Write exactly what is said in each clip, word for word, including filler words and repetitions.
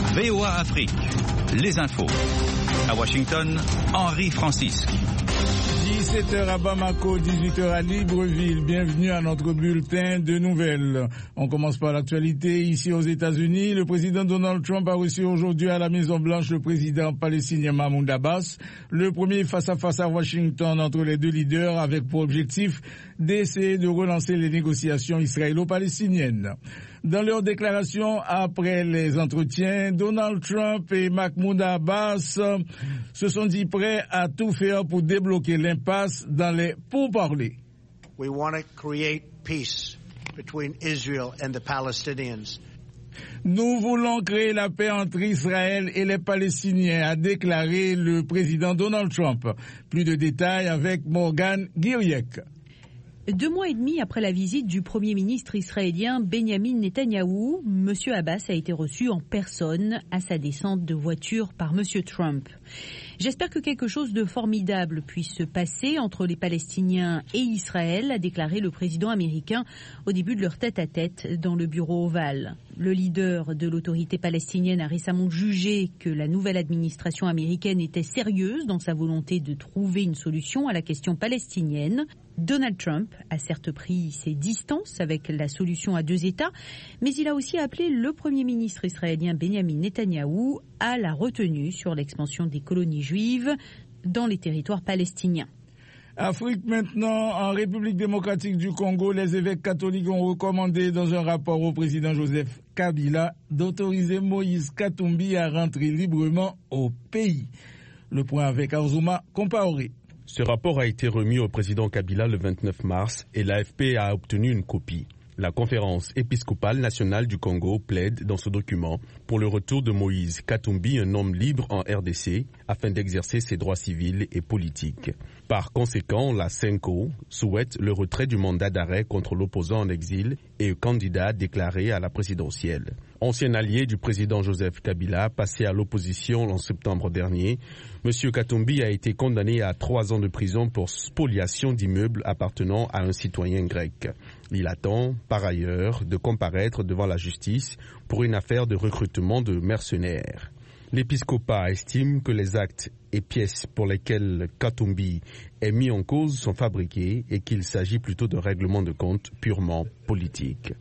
V O A Afrique, les infos. À Washington, Henri Francisque. dix-sept heures à Bamako, dix-huit heures à Libreville. Bienvenue à notre bulletin de nouvelles. On commence par l'actualité. Ici aux États-Unis, le président Donald Trump a reçu aujourd'hui à la Maison-Blanche le président palestinien Mahmoud Abbas. Le premier face-à-face à Washington entre les deux leaders avec pour objectif d'essayer de relancer les négociations israélo-palestiniennes. Dans leur déclaration après les entretiens, Donald Trump et Mahmoud Abbas se sont dit prêts à tout faire pour débloquer l'impasse dans les pourparlers. We want to create peace between Israel and the Palestinians. Nous voulons créer la paix entre Israël et les Palestiniens, a déclaré le président Donald Trump. Plus de détails avec Morgan Guiriec. Deux mois et demi après la visite du Premier ministre israélien Benjamin Netanyahou, M. Abbas a été reçu en personne à sa descente de voiture par M. Trump. J'espère que quelque chose de formidable puisse se passer entre les Palestiniens et Israël, a déclaré le président américain au début de leur tête-à-tête dans le bureau ovale. Le leader de l'autorité palestinienne a récemment jugé que la nouvelle administration américaine était sérieuse dans sa volonté de trouver une solution à la question palestinienne. Donald Trump a certes pris ses distances avec la solution à deux États, mais il a aussi appelé le Premier ministre israélien Benjamin Netanyahou à la retenue sur l'expansion des colonies juives dans les territoires palestiniens. Afrique maintenant, en République démocratique du Congo, les évêques catholiques ont recommandé dans un rapport au président Joseph Kabila d'autoriser Moïse Katumbi à rentrer librement au pays. Le point avec Arzouma Compaoré. Ce rapport a été remis au président Kabila le vingt-neuf mars et l'A F P a obtenu une copie. La conférence épiscopale nationale du Congo plaide dans ce document pour le retour de Moïse Katumbi, un homme libre en R D C, afin d'exercer ses droits civils et politiques. Par conséquent, la CENCO souhaite le retrait du mandat d'arrêt contre l'opposant en exil et candidat déclaré à la présidentielle. Ancien allié du président Joseph Kabila, passé à l'opposition en septembre dernier, M. Katumbi a été condamné à trois ans de prison pour spoliation d'immeubles appartenant à un citoyen grec. Il attend, par ailleurs, de comparaître devant la justice pour une affaire de recrutement de mercenaires. L'épiscopat estime que les actes et pièces pour lesquels Katumbi est mis en cause sont fabriqués et qu'il s'agit plutôt d'un règlement de compte purement politique.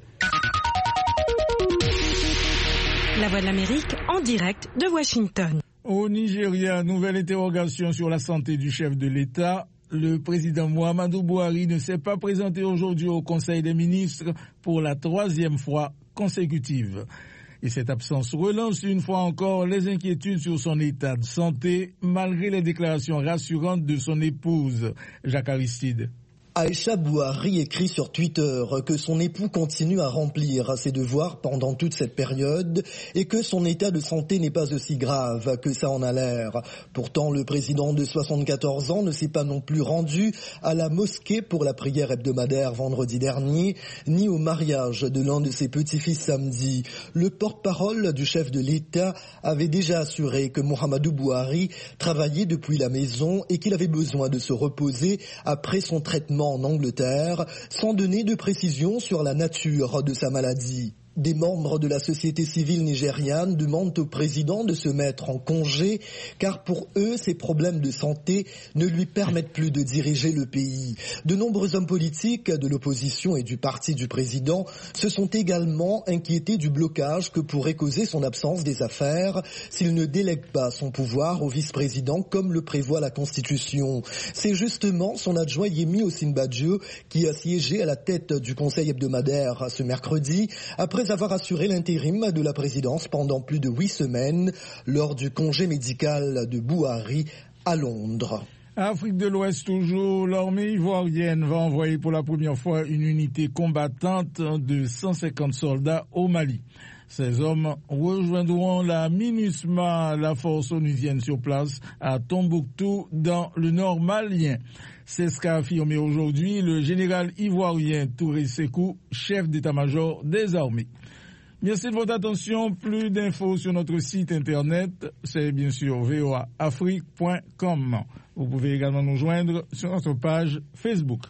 La Voix de l'Amérique en direct de Washington. Au Nigeria, nouvelle interrogation sur la santé du chef de l'État. Le président Muhammadu Buhari ne s'est pas présenté aujourd'hui au Conseil des ministres pour la troisième fois consécutive. Et cette absence relance une fois encore les inquiétudes sur son état de santé, malgré les déclarations rassurantes de son épouse, Jacques Aristide. Aïcha Buhari écrit sur Twitter que son époux continue à remplir ses devoirs pendant toute cette période et que son état de santé n'est pas aussi grave que ça en a l'air. Pourtant, le président de soixante-quatorze ans ne s'est pas non plus rendu à la mosquée pour la prière hebdomadaire vendredi dernier, ni au mariage de l'un de ses petits-fils samedi. Le porte-parole du chef de l'État avait déjà assuré que Muhammadu Buhari travaillait depuis la maison et qu'il avait besoin de se reposer après son traitement en Angleterre, sans donner de précision sur la nature de sa maladie. Des membres de la société civile nigériane demandent au président de se mettre en congé car pour eux, ces problèmes de santé ne lui permettent plus de diriger le pays. De nombreux hommes politiques de l'opposition et du parti du président se sont également inquiétés du blocage que pourrait causer son absence des affaires s'il ne délègue pas son pouvoir au vice-président comme le prévoit la Constitution. C'est justement son adjoint Yemi Osinbajo qui a siégé à la tête du conseil hebdomadaire ce mercredi après avoir assuré l'intérim de la présidence pendant plus de huit semaines lors du congé médical de Buhari à Londres. Afrique de l'Ouest toujours, l'armée ivoirienne va envoyer pour la première fois une unité combattante de cent cinquante soldats au Mali. Ces hommes rejoindront la MINUSMA, la force onusienne sur place à Tombouctou dans le nord malien. C'est ce qu'a affirmé aujourd'hui le général ivoirien Touré Sekou, chef d'état-major des armées. Merci de votre attention. Plus d'infos sur notre site internet, c'est bien sûr v o a afrique point com. Vous pouvez également nous joindre sur notre page Facebook.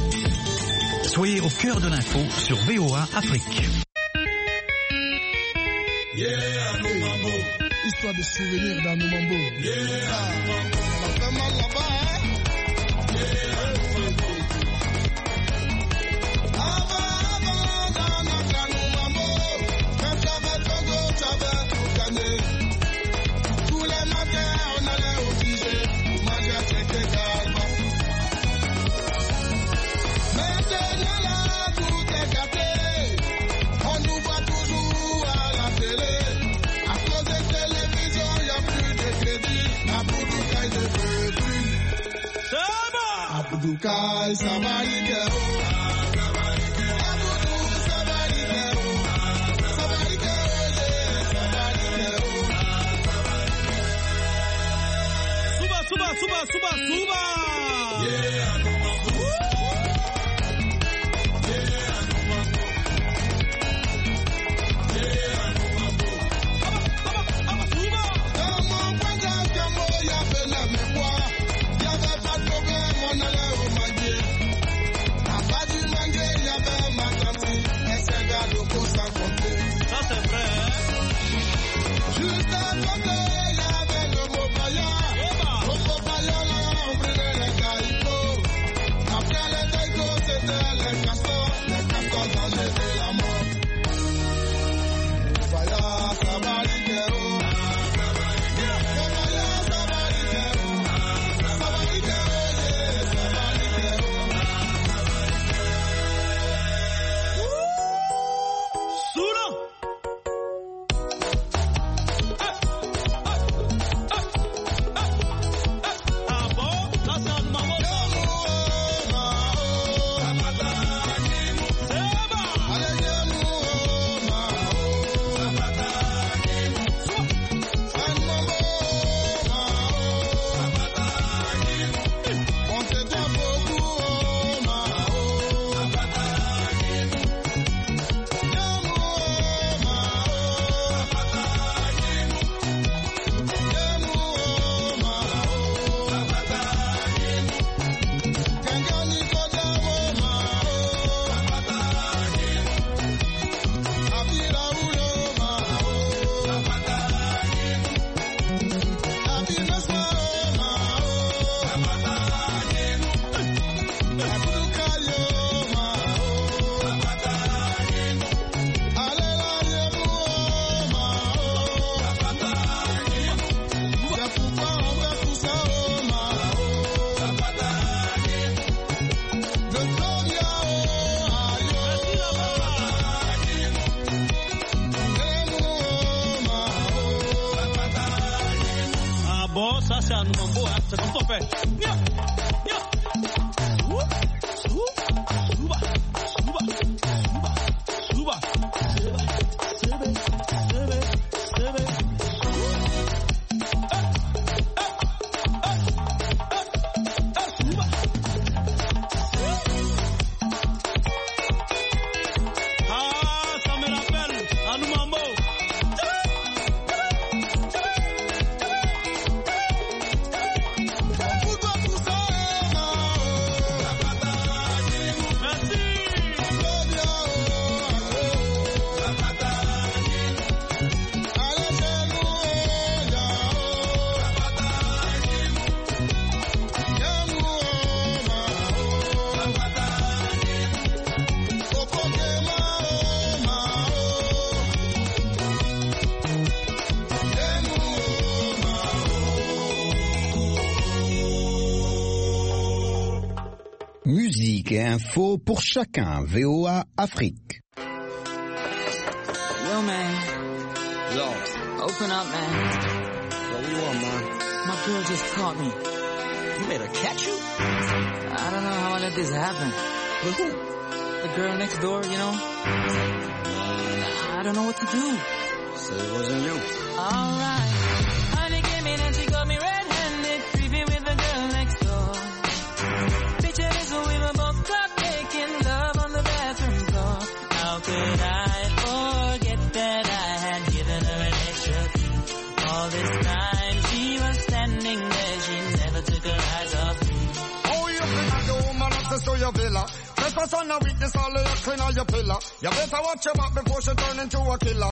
Soyez au cœur de l'info sur V O A Afrique. Yeah, nous mambo. Histoire de souvenirs dans nos mambo. Yeah, ah. nous mambo. On a fait mal là-bas, hein? Yeah, nous mambo. Abdoukai Sabarike Sabarike Abdou Sabarike Sabarike Sabarike Suba suba suba suba suba Yeah Musique et info pour chacun. V O A Afrique. Yo, man. Yo. Open up, man. Yo, what do you want, man? My girl just caught me. You made her catch you? I don't know how I let this happen. With who? The girl next door, you know? Uh, I don't know what to do. So it wasn't you. All right. Honey came in and she got me red-handed, creepy with the girl next door. Picture this when we were both caught making love on the bathroom floor. How could I forget that I had given her an extra key? All this time she was standing there, she never took her eyes off me. Oh, you think the woman access to your villa? Trespass on a witness, all the clean on your pillar. You better watch your back before she turn into a killer.